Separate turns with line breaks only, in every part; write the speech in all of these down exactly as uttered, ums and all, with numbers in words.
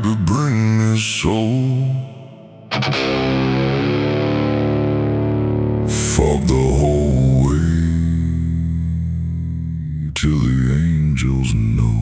baby, bring me soul. Fuck the whole way till the angels know.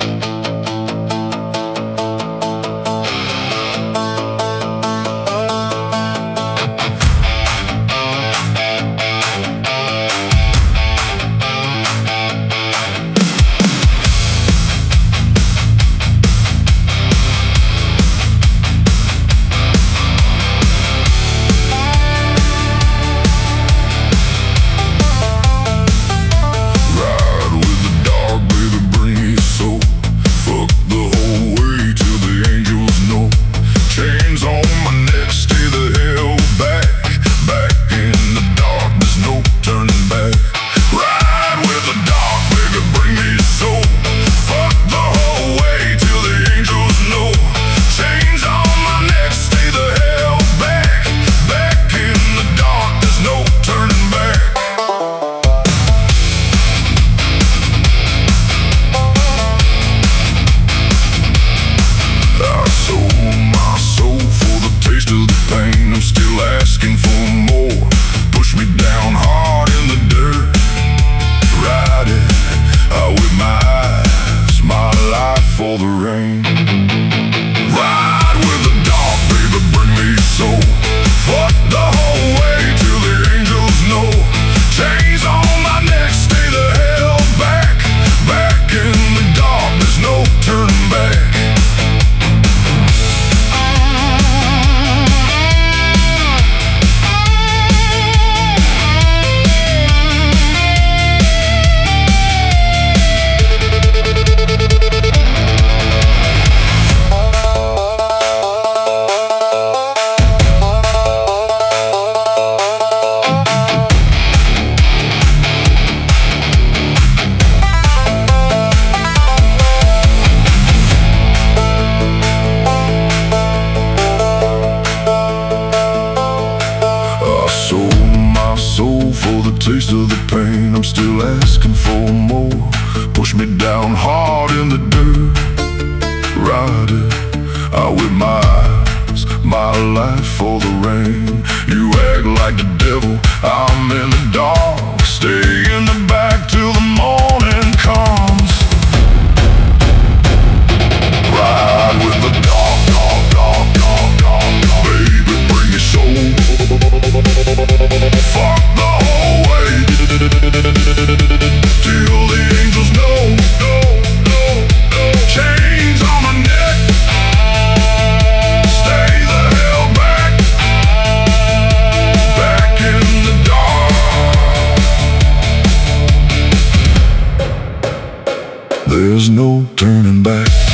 For the rain, ride with the dark, baby, bring me soul. Fuck the whole way till the angels know. Chains on my neck, stay the hell back. Back in the dark, there's no turning back. Soul for the taste of the pain, I'm still asking for more. Push me down hard in the dirt, ride it out with my eyes, my life for the rain. You act like the devil, I'm in the dark. Stay in the back till the morning comes. Ride with the dark, dark, dark, dark, dark, dark. Baby, bring your soul. Fuck the whole way till the angels know, know, know, know. Chains on my neck, stay the hell back. Back in the dark, there's no turning back.